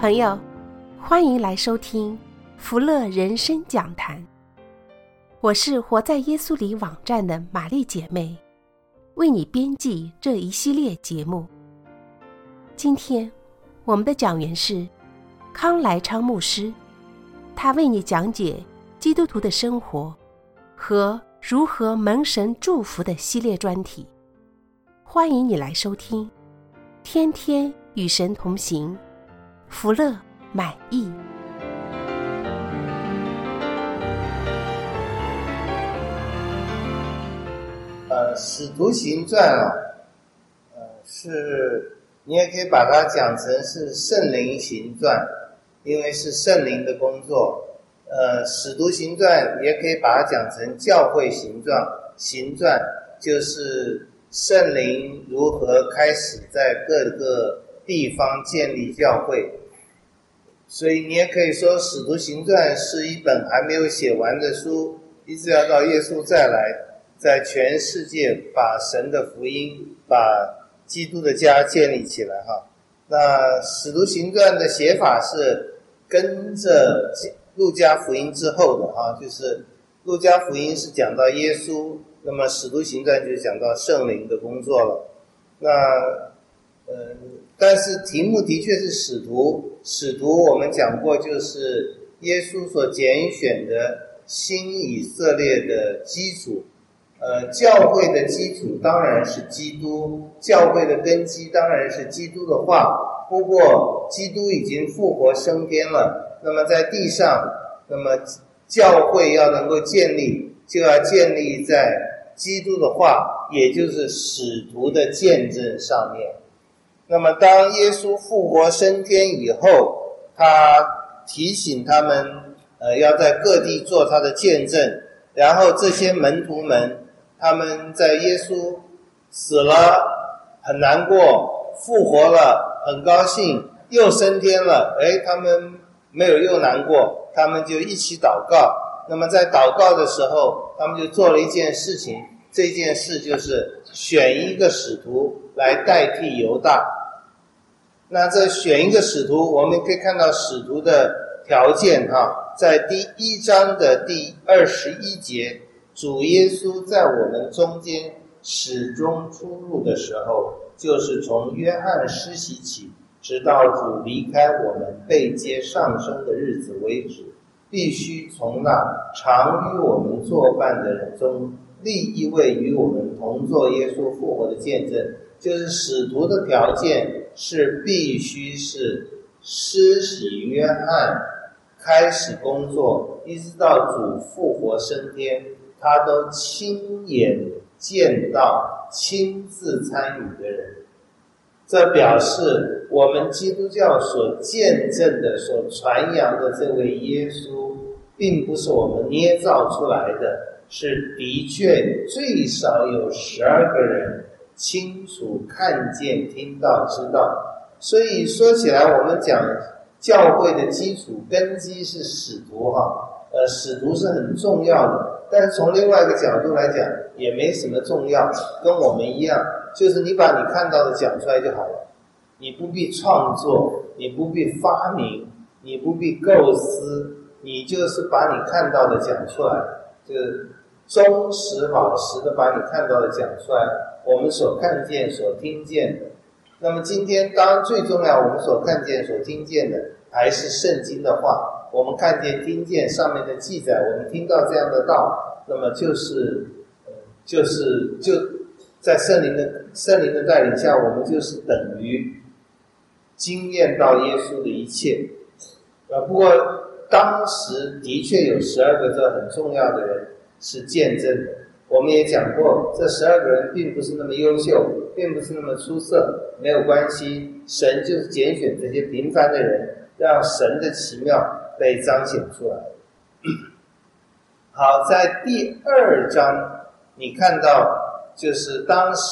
朋友，欢迎来收听福乐人生讲坛。我是活在耶稣里网站的玛丽姐妹，为你编辑这一系列节目。今天我们的讲员是康来昌牧师，他为你讲解基督徒的生活和如何蒙神祝福的系列专题。欢迎你来收听，天天与神同行，福乐满意。 使徒行传是你也可以把它讲成是圣灵行传，因为是圣灵的工作。使徒行传也可以把它讲成教会行传就是圣灵如何开始在各个地方建立教会。所以你也可以说使徒行传是一本还没有写完的书，一直要到耶稣再来，在全世界把神的福音，把基督的家建立起来哈。那使徒行传的写法是跟着路加福音之后的哈，就是路加福音是讲到耶稣，那么使徒行传就讲到圣灵的工作了。那但是题目的确是使徒我们讲过，就是耶稣所拣选的新以色列的基础。教会的基础当然是基督，教会的根基当然是基督的话。不过基督已经复活升天了，那么在地上，那么教会要能够建立，就要建立在基督的话，也就是使徒的见证上面。那么当耶稣复活升天以后，他提醒他们要在各地做他的见证，然后这些门徒们他们在耶稣死了很难过，复活了很高兴，又升天了，他们没有又难过，他们就一起祷告。那么在祷告的时候，他们就做了一件事情，这件事就是选一个使徒来代替犹大。那这选一个使徒，我们可以看到使徒的条件在第1章的第21节，主耶稣在我们中间始终出入的时候，就是从约翰施洗起，直到主离开我们被接上升的日子为止，必须从那常与我们作伴的人中立一位与我们同作耶稣复活的见证。就是使徒的条件是必须是施洗约翰开始工作，一直到主复活升天，他都亲眼见到，亲自参与的人。这表示我们基督教所见证的、所传扬的这位耶稣，并不是我们捏造出来的，是的确最少有12个人清楚看见、听到、知道。所以说起来，我们讲教会的基础根基是使徒使徒是很重要的，但是从另外一个角度来讲也没什么重要，跟我们一样，就是你把你看到的讲出来就好了，你不必创作，你不必发明，你不必构思，你就是把你看到的讲出来，就是忠实老实的把你看到的讲出来，我们所看见所听见的。那么今天当然最重要，我们所看见所听见的还是圣经的话，我们看见听见上面的记载，我们听到这样的道，那么就在圣灵的带领下，我们就是等于经验到耶稣的一切。不过当时的确有12个这很重要的人是见证的。我们也讲过，这12个人并不是那么优秀，并不是那么出色，没有关系，神就是拣选这些平凡的人，让神的奇妙被彰显出来。好，在第2章你看到，就是当第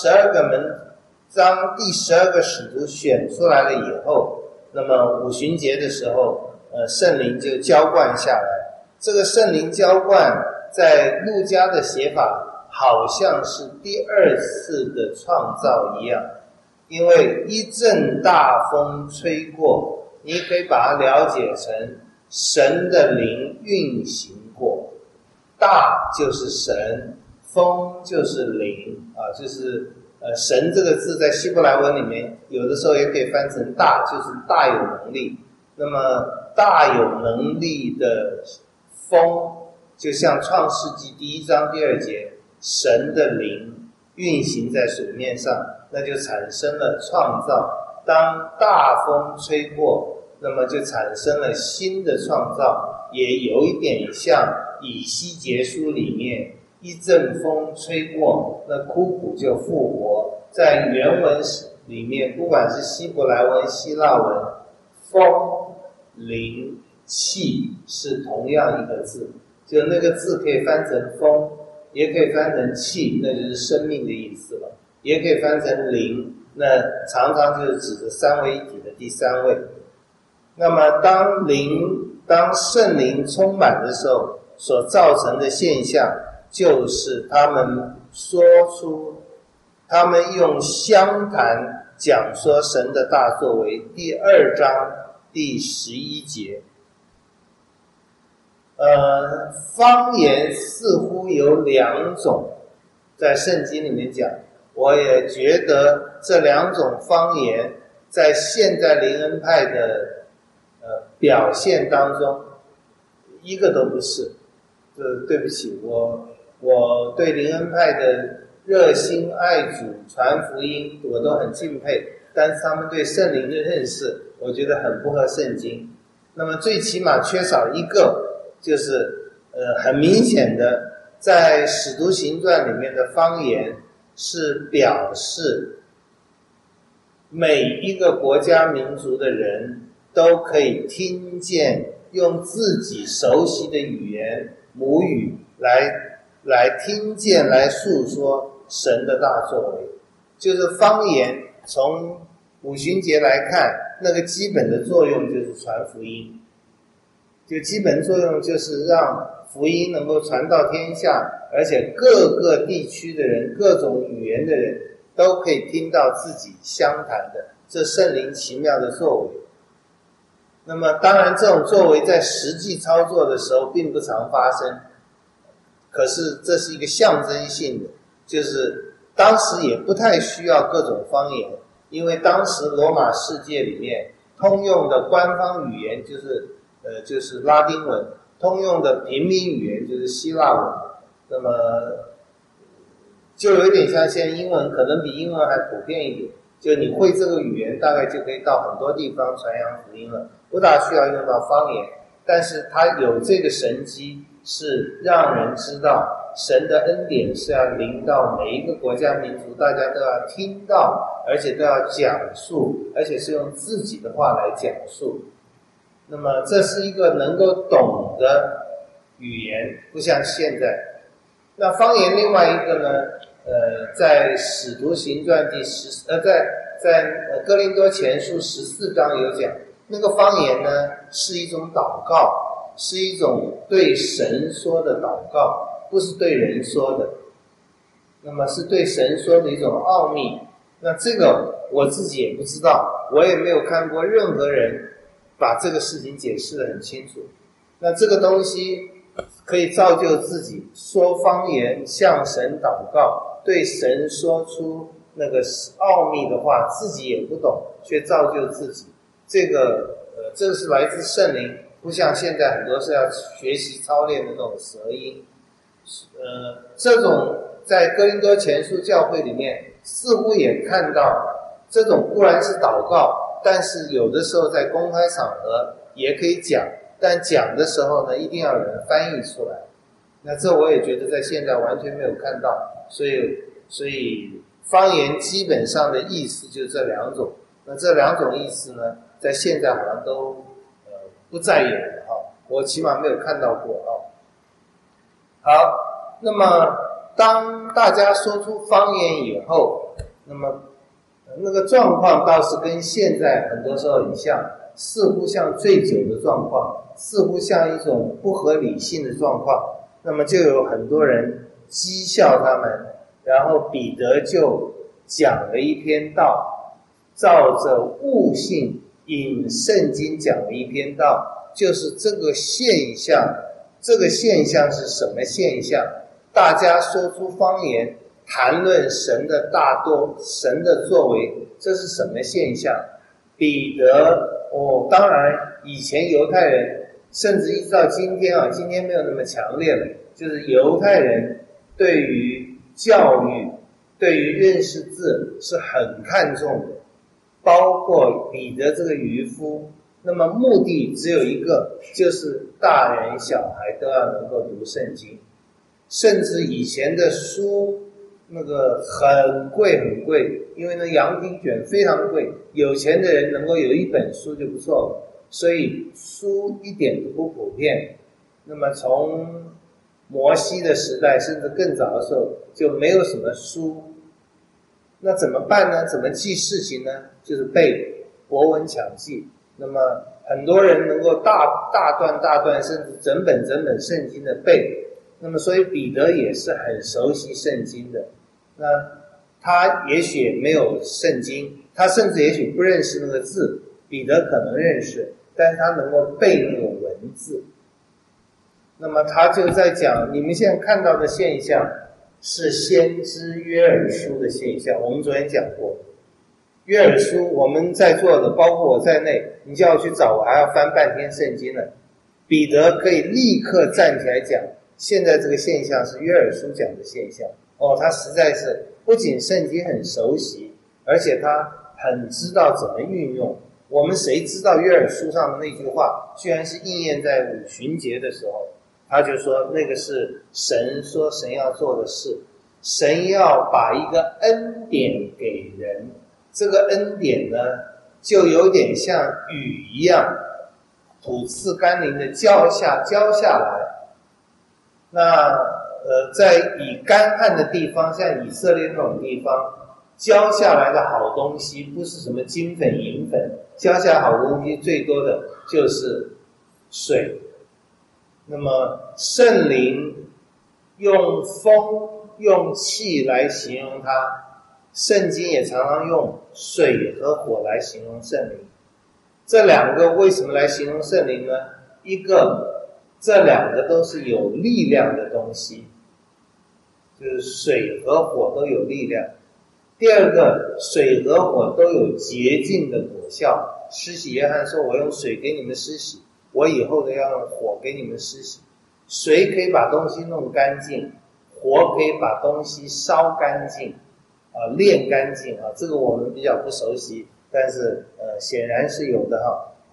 12个使徒选出来了以后，那么五旬节的时候，圣灵就浇灌下来。这个圣灵浇灌在路加的写法好像是第2次的创造一样，因为一阵大风吹过， 你可以把它了解成神的灵运行过，大就是神，风就是灵啊，就是神这个字在希伯来文里面有的时候也可以翻成大，就是大有能力。那么大有能力的风，就像创世纪1章第2节，神的灵运行在水面上，那就产生了创造。当大风吹过，那么就产生了新的创造，也有一点像以西结书里面一阵风吹过，那枯骨就复活。在原文里面，不管是希伯来文、希腊文，风、灵、气是同样一个字，就那个字可以翻成风，也可以翻成气，那就是生命的意思了，也可以翻成灵，那常常就是指着三位一体的第三位。那么当圣灵充满的时候，所造成的现象就是他们用相谈讲说神的大作为，第2章第11节。方言似乎有2种，在圣经里面讲，我也觉得这2种方言在现在灵恩派的表现当中一个都不是。对不起，我对灵恩派的热心爱主传福音我都很敬佩，但是他们对圣灵的认识我觉得很不合圣经。那么最起码缺少一个，就是很明显的在使徒行传里面的方言是表示每一个国家民族的人都可以听见，用自己熟悉的语言母语来听见，来诉说神的大作为。就是方言从五旬节来看，那个基本的作用就是传福音，就基本作用就是让福音能够传到天下，而且各个地区的人，各种语言的人都可以听到自己相谈的这圣灵奇妙的作为。那么当然这种作为在实际操作的时候并不常发生，可是这是一个象征性的，就是当时也不太需要各种方言，因为当时罗马世界里面通用的官方语言就是拉丁文，通用的平民语言就是希腊文，那么就有点像现在英文，可能比英文还普遍一点，就你会这个语言大概就可以到很多地方传扬福音了，不大需要用到方言。但是它有这个神机，是让人知道神的恩典是要临到每一个国家民族，大家都要听到，而且都要讲述，而且是用自己的话来讲述。那么这是一个能够懂的语言，不像现在。那方言另外一个呢，在使徒行传在哥林多前书14章有讲，那个方言呢是一种祷告，是一种对神说的祷告，不是对人说的，那么是对神说的一种奥秘。那这个我自己也不知道，我也没有看过任何人把这个事情解释得很清楚。那这个东西可以造就自己说方言，向神祷告，对神说出那个奥秘的话，自己也不懂，却造就自己。这个是来自圣灵，不像现在很多是要学习操练的那种舌音。这种在哥林多前书教会里面似乎也看到，这种固然是祷告，但是有的时候在公开场合也可以讲，但讲的时候呢，一定要有人翻译出来。那这我也觉得在现在完全没有看到，所以方言基本上的意思就是这2种。那这2种意思呢，在现在好像都不再有了哈，我起码没有看到过哈。好，那么当大家说出方言以后，那么那个状况倒是跟现在很多时候很像，似乎像醉酒的状况，似乎像一种不合理性的状况。那么就有很多人讥笑他们，然后彼得就讲了一篇道，照着悟性引圣经讲了一篇道，就是这个现象。这个现象是什么现象？大家说出方言，谈论神的大多，神的作为，这是什么现象？彼得当然以前犹太人，甚至一直到今天今天没有那么强烈了，就是犹太人对于教育，对于认识字是很看重的，包括彼得这个渔夫。那么目的只有一个，就是大人小孩都要能够读圣经。甚至以前的书那个很贵很贵，因为那羊皮卷非常贵，有钱的人能够有一本书就不错了，所以书一点都不普遍。那么从摩西的时代甚至更早的时候就没有什么书，那怎么办呢？怎么记事情呢？就是背博闻强记。那么很多人能够大段甚至整本圣经的背，那么所以彼得也是很熟悉圣经的。那他也许没有圣经，他甚至也许不认识那个字，彼得可能认识，但是他能够背那个文字。那么他就在讲，你们现在看到的现象是先知约珥书的现象。我们昨天讲过约珥书，我们在座的包括我在内，你叫我去找，我还要翻半天圣经呢。彼得可以立刻站起来讲，现在这个现象是约珥书讲的现象。他实在是不仅圣经很熟悉，而且他很知道怎么运用。我们谁知道约珥书上的那句话居然是应验在五旬节的时候，他就说那个是神说神要做的事，神要把一个恩典给人，这个恩典呢就有点像雨一样，土赐甘霖的浇下来。那在以干旱的地方，像以色列那种地方，浇下来的好东西不是什么金粉银粉，浇下来好东西最多的就是水。那么圣灵用风用气来形容它，圣经也常常用水和火来形容圣灵。这两个为什么来形容圣灵呢？一个，这两个都是有力量的东西，就是水和火都有力量。第二个，水和火都有洁净的果效。施洗约翰说，我用水给你们施洗，我以后的要用火给你们施洗。水可以把东西弄干净，火可以把东西烧干净炼干净这个我们比较不熟悉，但是显然是有的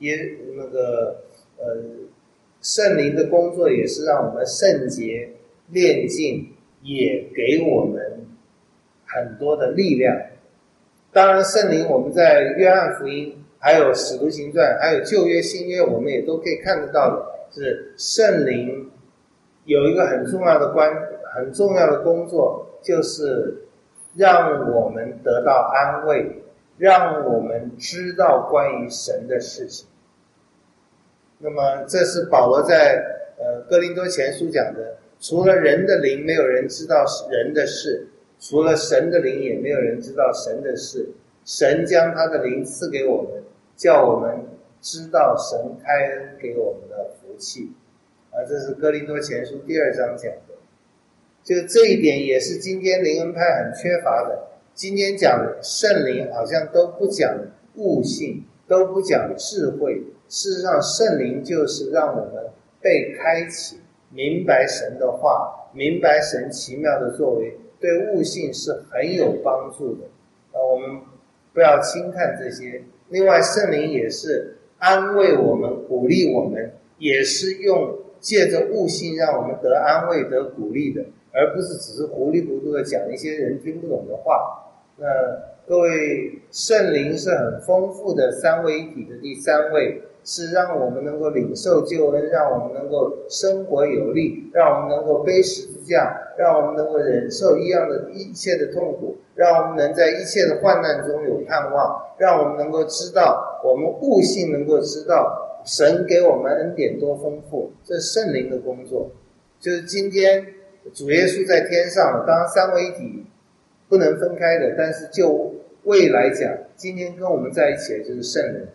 圣灵的工作也是让我们圣洁炼净，也给我们很多的力量。当然圣灵我们在约翰福音还有使徒行传还有旧约新约我们也都可以看得到的，是圣灵有一个很重要的工作，就是让我们得到安慰，让我们知道关于神的事情。那么这是保罗在哥林多前书讲的，除了人的灵没有人知道人的事，除了神的灵也没有人知道神的事。神将他的灵赐给我们，叫我们知道神开恩给我们的福气这是哥林多前书第2章讲的。就这一点也是今天灵恩派很缺乏的。今天讲圣灵好像都不讲悟性，都不讲智慧。事实上圣灵就是让我们被开启，明白神的话，明白神奇妙的作为，对悟性是很有帮助的我们不要轻看这些。另外圣灵也是安慰我们，鼓励我们，也是借着悟性让我们得安慰得鼓励的，而不是只是糊里糊涂的讲一些人听不懂的话。那各位，圣灵是很丰富的三位一体的第三位，是让我们能够领受救恩，让我们能够生活有力，让我们能够背十字架，让我们能够忍受一切的痛苦，让我们能在一切的患难中有盼望，让我们能够知道，我们悟性能够知道神给我们恩典多丰富，这是圣灵的工作。就是今天主耶稣在天上，当然三位一体不能分开的，但是就未来讲，今天跟我们在一起的就是圣灵。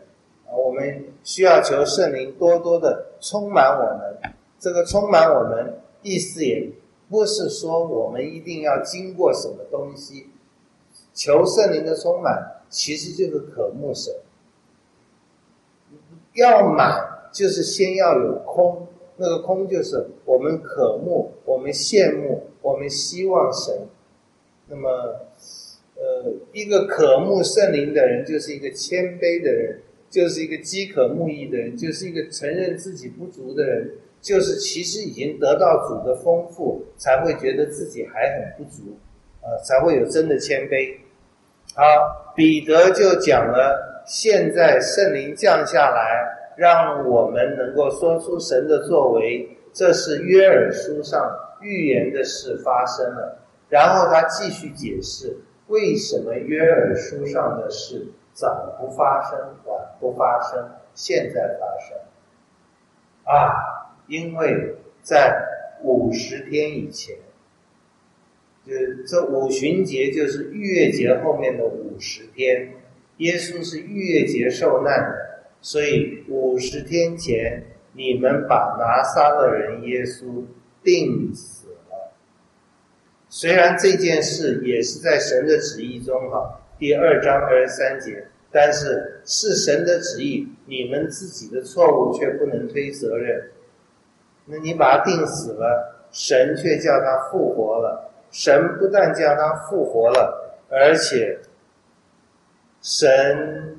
我们需要求圣灵多多的充满我们。这个充满我们意思也不是说我们一定要经过什么东西，求圣灵的充满其实就是渴慕神。要满就是先要有空，那个空就是我们渴慕，我们羡慕，我们希望神。那么一个渴慕圣灵的人就是一个谦卑的人，就是一个饥渴慕义的人，就是一个承认自己不足的人，就是其实已经得到主的丰富，才会觉得自己还很不足，才会有真的谦卑。好，彼得就讲了，现在圣灵降下来，让我们能够说出神的作为，这是约珥书上预言的事发生了。然后他继续解释，为什么约珥书上的事早不发生，晚不发生，现在发生因为在50天以前，这五旬节就是逾越节后面的50天，耶稣是逾越节受难的，所以50天前你们把拿撒勒人耶稣钉死了。虽然这件事也是在神的旨意中第2章23节，但是是神的旨意，你们自己的错误却不能推责任。那你把他钉死了，神却叫他复活了。神不但叫他复活了，而且神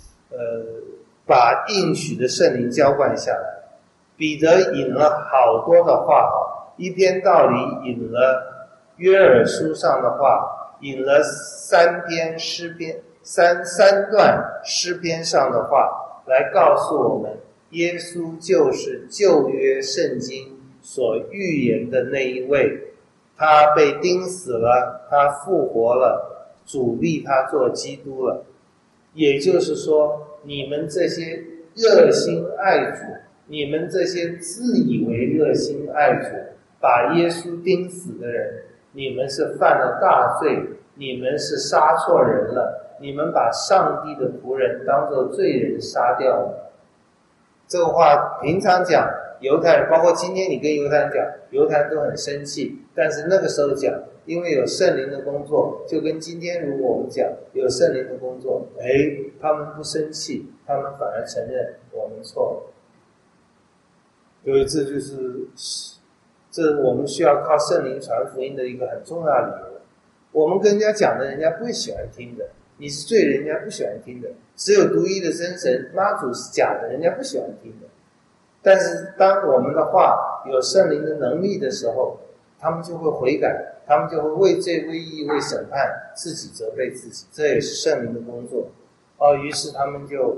把应许的圣灵浇灌下来。彼得引了好多的话一篇道理引了约珥书上的话，引了3篇诗篇三段诗篇上的话，来告诉我们耶稣就是旧约圣经所预言的那一位。他被钉死了，他复活了，主立他做基督了。也就是说，你们这些热心爱主，你们这些自以为热心爱主，把耶稣钉死的人，你们是犯了大罪，你们是杀错人了，你们把上帝的仆人当作罪人杀掉了。这个话平常讲犹太人，包括今天你跟犹太人讲，犹太人都很生气，但是那个时候讲，因为有圣灵的工作，就跟今天如果我们讲有圣灵的工作，他们不生气，他们反而承认我们错了。因为这我们需要靠圣灵传福音的一个很重要的理由。我们跟人家讲的，人家不会喜欢听的，你是罪人，人家不喜欢听的，只有独一的真神妈祖是假的，人家不喜欢听的。但是当我们的话有圣灵的能力的时候，他们就会悔改，他们就会为罪为义为审判自己责备自己，这也是圣灵的工作。于是他们就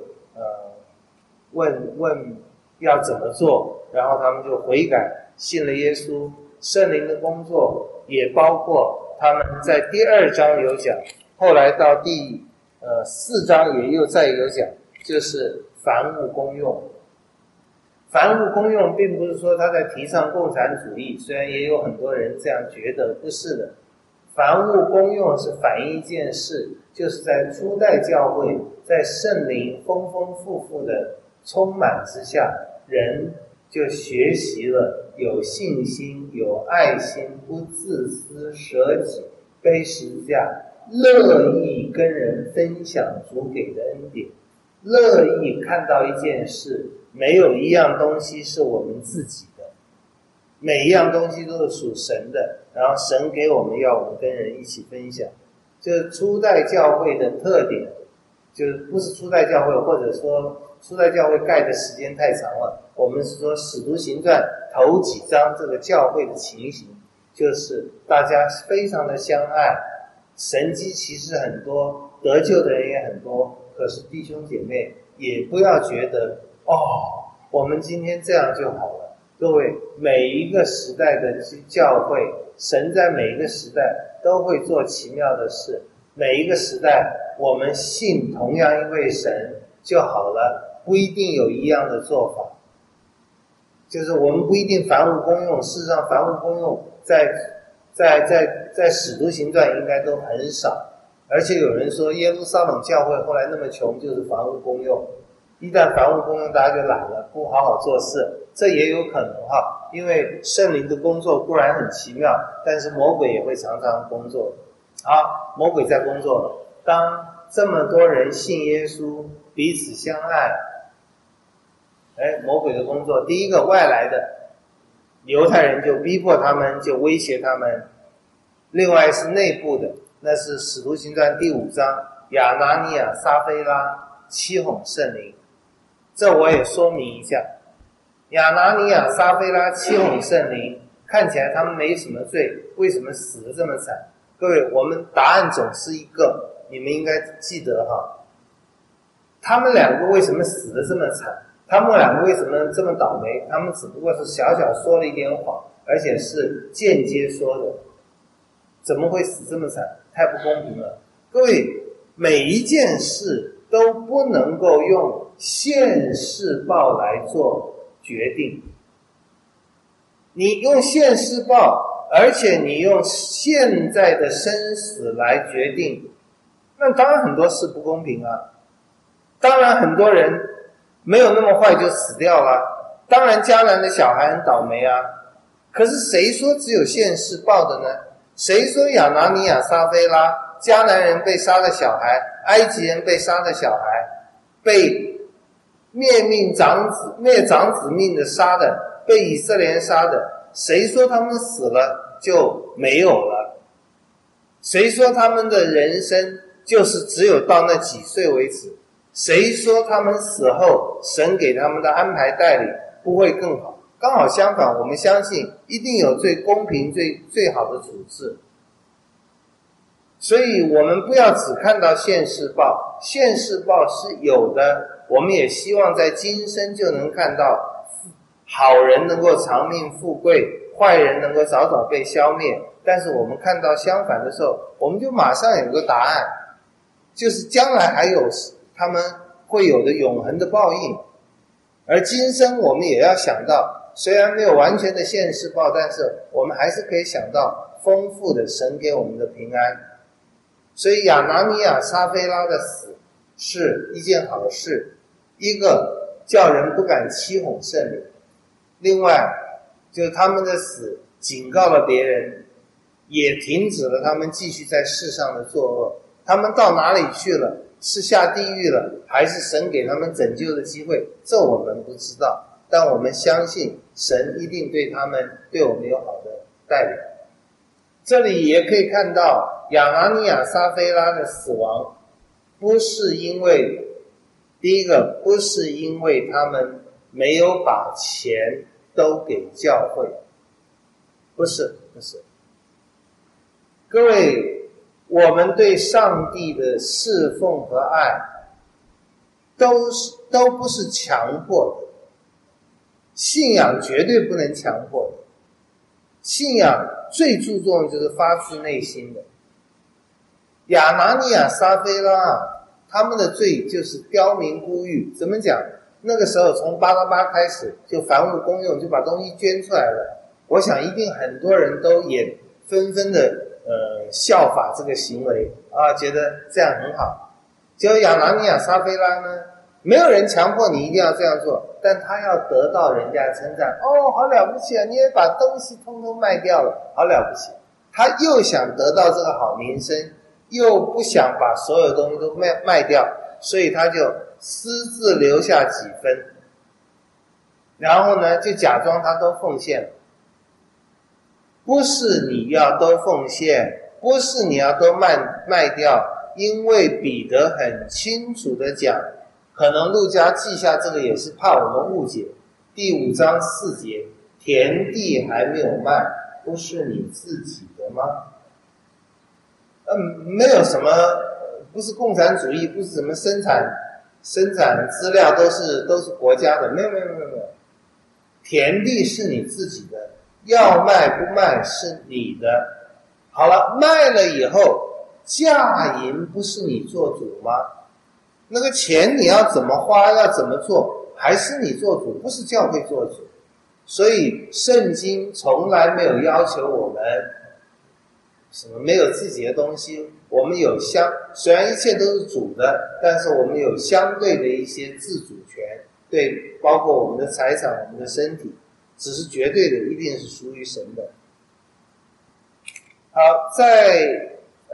问要怎么做，然后他们就悔改信了耶稣。圣灵的工作也包括他们在第2章有讲，后来到第4章也又再有讲，就是凡物公用。凡物公用并不是说他在提倡共产主义，虽然也有很多人这样觉得，不是的。凡物公用是反映一件事，就是在初代教会，在圣灵丰丰富富的充满之下，人就学习了有信心、有爱心、不自私、舍己、背十字架，乐意跟人分享主给的恩典，乐意看到一件事，没有一样东西是我们自己的，每一样东西都是属神的，然后神给我们要我们跟人一起分享。这初代教会的特点，就是不是初代教会，或者说初代教会盖的时间太长了，我们是说使徒行传头几章这个教会的情形，就是大家非常的相爱，神迹奇事很多，得救的人也很多。可是弟兄姐妹也不要觉得我们今天这样就好了。各位，每一个时代的教会，神在每一个时代都会做奇妙的事，每一个时代我们信同样一位神就好了，不一定有一样的做法。就是我们不一定凡物公用，事实上凡物公用在使徒行传应该都很少，而且有人说耶路撒冷教会后来那么穷就是凡物公用， 一旦凡物公用，大家就懒了，不好好做事，这也有可能哈。因为圣灵的工作固然很奇妙，但是魔鬼也会常常工作。好，魔鬼在工作了。当这么多人信耶稣，彼此相爱，魔鬼的工作，第一个外来的犹太人就逼迫他们，就威胁他们。另外是内部的，那是使徒行传第5章，亚拿尼亚、撒非拉欺哄圣灵。这我也说明一下，亚拿尼亚、撒非拉欺哄圣灵，看起来他们没什么罪，为什么死得这么惨？各位，我们答案总是一个，你们应该记得哈。他们两个为什么死得这么惨？他们两个为什么这么倒霉？他们只不过是小小说了一点谎，而且是间接说的，怎么会死这么惨？太不公平了。各位，每一件事都不能够用现世报来做决定。你用现世报，而且你用现在的生死来决定，那当然很多事不公平啊。当然很多人没有那么坏就死掉了，当然迦南的小孩很倒霉啊。可是谁说只有现世报的呢？谁说亚拿尼亚、撒非拉迦南人被杀的小孩，埃及人被杀的小孩，被灭长子命的杀的，被以色列人杀的，谁说他们死了就没有了？谁说他们的人生就是只有到那几岁为止？谁说他们死后神给他们的安排带领不会更好？刚好相反，我们相信一定有最公平最好的处置。所以我们不要只看到现世报，现世报是有的，我们也希望在今生就能看到好人能够长命富贵，坏人能够早早被消灭。但是我们看到相反的时候，我们就马上有个答案，就是将来还有他们会有的永恒的报应。而今生我们也要想到，虽然没有完全的现世报，但是我们还是可以想到丰富的神给我们的平安。所以亚拿尼亚、撒非拉的死是一件好事，一个叫人不敢欺哄圣灵，另外就是他们的死警告了别人，也停止了他们继续在世上的作恶。他们到哪里去了？是下地狱了，还是神给他们拯救的机会？这我们不知道，但我们相信神一定对他们对我们有好的带领。这里也可以看到亚拿尼亚、撒非拉的死亡，不是因为第一个，不是因为他们没有把钱都给教会，不是。各位，我们对上帝的侍奉和爱都不是强迫的，信仰绝对不能强迫的，信仰最注重的就是发自内心的。亚拿尼亚、撒非拉他们的罪就是刁民孤欲，怎么讲？那个时候从巴拉巴开始就凡物公用，就把东西捐出来了。我想一定很多人都也纷纷的效法这个行为啊，觉得这样很好。结果亚拿尼亚、撒非拉呢，没有人强迫你一定要这样做，但他要得到人家称赞，哦，好了不起啊，你也把东西通通卖掉了，好了不起。他又想得到这个好名声，又不想把所有东西都卖掉，所以他就私自留下几分，然后呢就假装他都奉献了。不是你要都奉献，不是你要都卖掉，因为彼得很清楚的讲，可能路加记下这个也是怕我们误解。第5章4节，田地还没有卖，不是你自己的吗？没有什么，不是共产主义，不是什么生产资料都是国家的，没有，田地是你自己的，要卖不卖是你的。好了，卖了以后价银不是你做主吗？那个钱你要怎么花，要怎么做，还是你做主，不是教会做主。所以圣经从来没有要求我们什么没有自己的东西，我们有虽然一切都是主的，但是我们有相对的一些自主权，对，包括我们的财产、我们的身体，只是绝对的一定是属于神的。好，在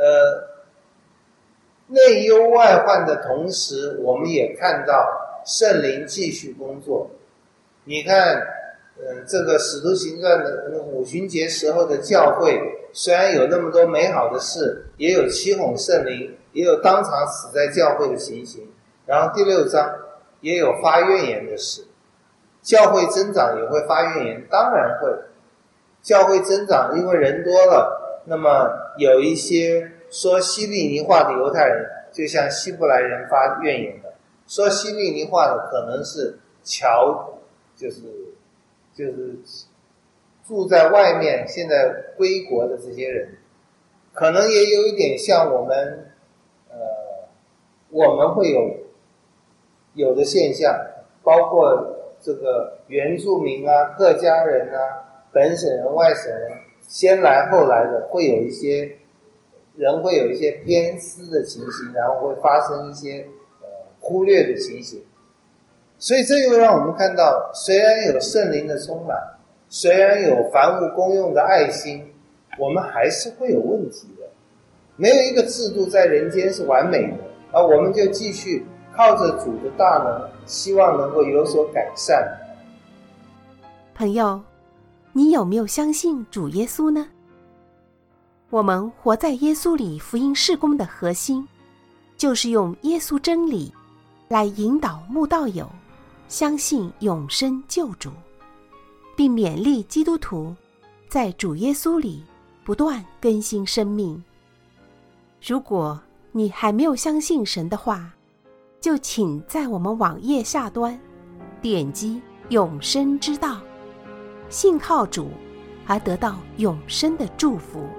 内忧外患的同时，我们也看到圣灵继续工作。你看这个使徒行传的五旬节时候的教会，虽然有那么多美好的事，也有欺哄圣灵，也有当场死在教会的情形，然后第6章也有发怨言的事。教会增长也会发怨言，当然会。教会增长因为人多了，那么有一些说希利尼话的犹太人就向希伯来人发怨言的，说希利尼话的可能是就是住在外面现在归国的这些人，可能也有一点像我们会有的现象，包括这个原住民啊、客家人啊、本省人、外省人，先来后来的，会有一些偏私的情形，然后会发生一些忽略的情形。所以这又让我们看到，虽然有圣灵的充满，虽然有凡物公用的爱心，我们还是会有问题的。没有一个制度在人间是完美的，而我们就继续靠着主的大能，希望能够有所改善。 朋友，你有没有相信主耶稣呢？我们活在耶稣里福音事工的核心，就是用耶稣真理来引导慕道友相信永生救主，并勉励基督徒在主耶稣里不断更新生命。如果你还没有相信神的话，就请在我们网页下端点击永生之道，信靠主而得到永生的祝福。